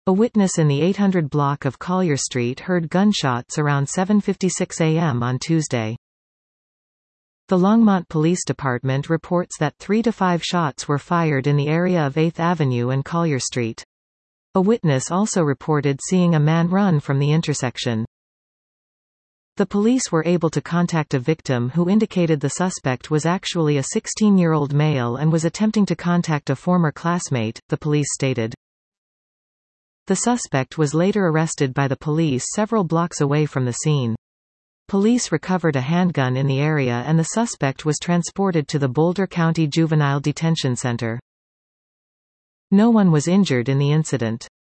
A witness in the 800 block of Collier Street heard gunshots around 7:56 a.m. on Tuesday. The Longmont Police Department reports that 3 to 5 shots were fired in the area of 8th Avenue and Collier Street. A witness also reported seeing a man run from the intersection. The police were able to contact a victim who indicated the suspect was actually a 16-year-old male and was attempting to contact a former classmate, the police stated. The suspect was later arrested by the police several blocks away from the scene. Police recovered a handgun in the area and the suspect was transported to the Boulder County Juvenile Detention Center. No one was injured in the incident.